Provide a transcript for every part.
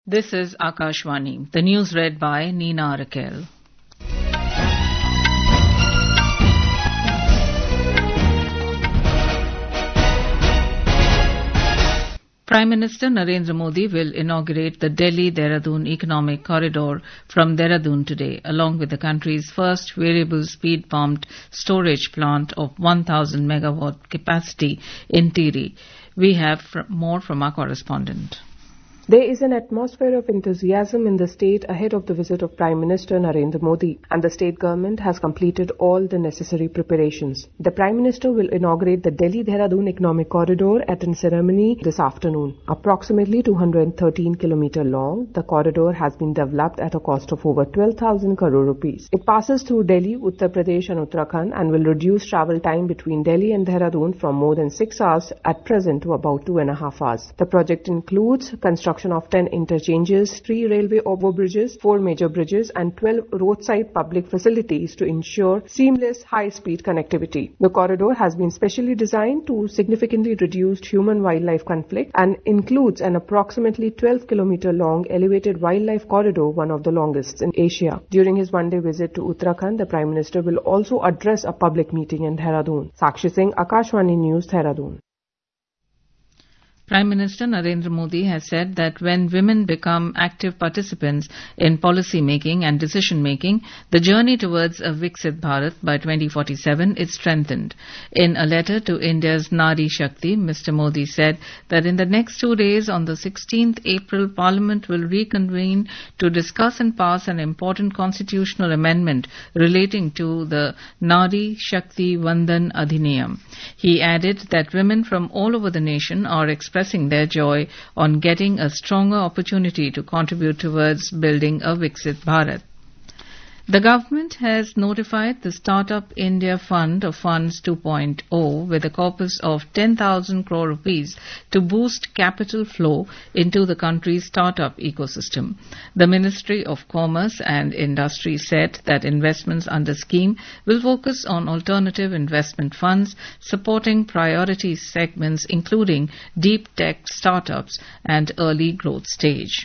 This is Akashvani. The news read by Neena Raquel. Prime Minister Narendra Modi will inaugurate the Delhi-Dehradun Economic Corridor from Dehradun today, along with the country's first variable speed pumped storage plant of 1,000 megawatt capacity in Tirri. We have more from our correspondent. There is an atmosphere of enthusiasm in the state ahead of the visit of Prime Minister Narendra Modi, and the state government has completed all the necessary preparations. The Prime Minister will inaugurate the Delhi-Dehradun Economic Corridor at a ceremony this afternoon. Approximately 213 km long, the corridor has been developed at a cost of over 12,000 crore rupees. It passes through Delhi, Uttar Pradesh and Uttarakhand and will reduce travel time between Delhi and Dehradun from more than 6 hours at present to about 2.5 hours. The project includes construction of 10 interchanges, 3 railway overbridges, 4 major bridges and 12 roadside public facilities to ensure seamless high-speed connectivity. The corridor has been specially designed to significantly reduce human-wildlife conflict and includes an approximately 12 km long elevated wildlife corridor, one of the longest in Asia. During his one-day visit to Uttarakhand, the Prime Minister will also address a public meeting in Dehradun. Sakshi Singh, Akashvani News, Dehradun. Prime Minister Narendra Modi has said that when women become active participants in policy making and decision making, the journey towards a Viksit Bharat by 2047 is strengthened. In a letter to India's Nari Shakti, Mr. Modi said that in the next 2 days, on the 16th April, Parliament will reconvene to discuss and pass an important constitutional amendment relating to the Nari Shakti Vandan Adhiniyam. He added that women from all over the nation are expressing their joy on getting a stronger opportunity to contribute towards building a Viksit Bharat. The government has notified the Startup India Fund of Funds 2.0 with a corpus of 10,000 crore rupees to boost capital flow into the country's startup ecosystem. The Ministry of Commerce and Industry said that investments under scheme will focus on alternative investment funds supporting priority segments including deep tech startups and early growth stage.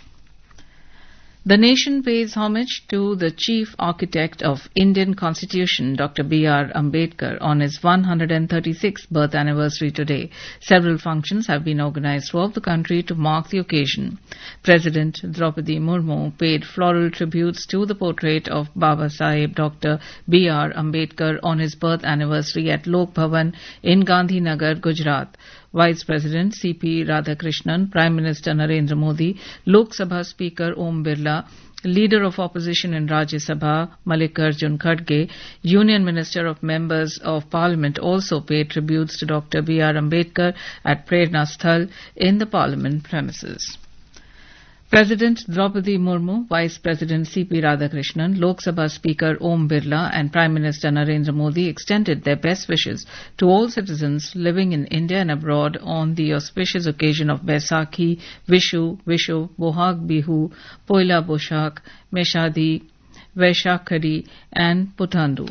The nation pays homage to the chief architect of Indian Constitution, Dr. B.R. Ambedkar, on his 136th birth anniversary today. Several functions have been organized throughout the country to mark the occasion. President Draupadi Murmu paid floral tributes to the portrait of Baba Saheb Dr. B.R. Ambedkar on his birth anniversary at Lok Bhavan in Gandhinagar, Gujarat. Vice President C.P. Radhakrishnan, Prime Minister Narendra Modi, Lok Sabha Speaker Om Birla, Leader of Opposition in Rajya Sabha Mallikarjun Kharge, Union Minister of Members of Parliament also paid tributes to Dr. B.R. Ambedkar at Prerna Sthal in the Parliament premises. President Draupadi Murmu, Vice President C.P. Radhakrishnan, Lok Sabha Speaker Om Birla and Prime Minister Narendra Modi extended their best wishes to all citizens living in India and abroad on the auspicious occasion of Baisakhi, Vishu, Bohag Bihu, Poila Boshak, Meshadi, Vaishakhari and Puthandu.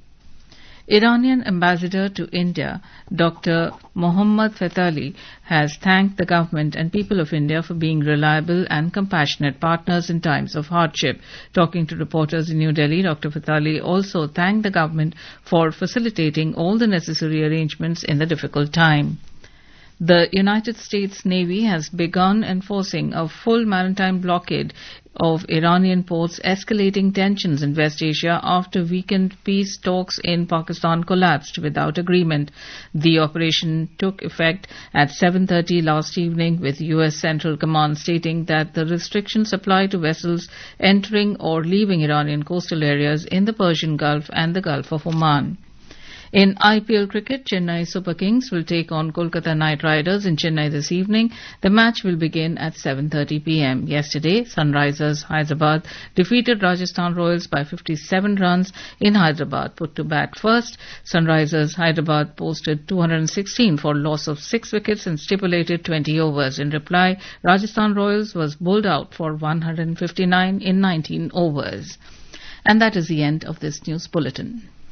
Iranian ambassador to India, Dr. Mohammad Fatali, has thanked the government and people of India for being reliable and compassionate partners in times of hardship. Talking to reporters in New Delhi, Dr. Fatali also thanked the government for facilitating all the necessary arrangements in the difficult time. The United States Navy has begun enforcing a full maritime blockade of Iranian ports, escalating tensions in West Asia after weekend peace talks in Pakistan collapsed without agreement. The operation took effect at 7:30 last evening, with U.S. Central Command stating that the restrictions apply to vessels entering or leaving Iranian coastal areas in the Persian Gulf and the Gulf of Oman. In IPL cricket, Chennai Super Kings will take on Kolkata Knight Riders in Chennai this evening. The match will begin at 7:30 p.m. Yesterday, Sunrisers Hyderabad defeated Rajasthan Royals by 57 runs in Hyderabad. Put to bat first, Sunrisers Hyderabad posted 216 for loss of 6 wickets and stipulated 20 overs. In reply, Rajasthan Royals was bowled out for 159 in 19 overs. And that is the end of this news bulletin.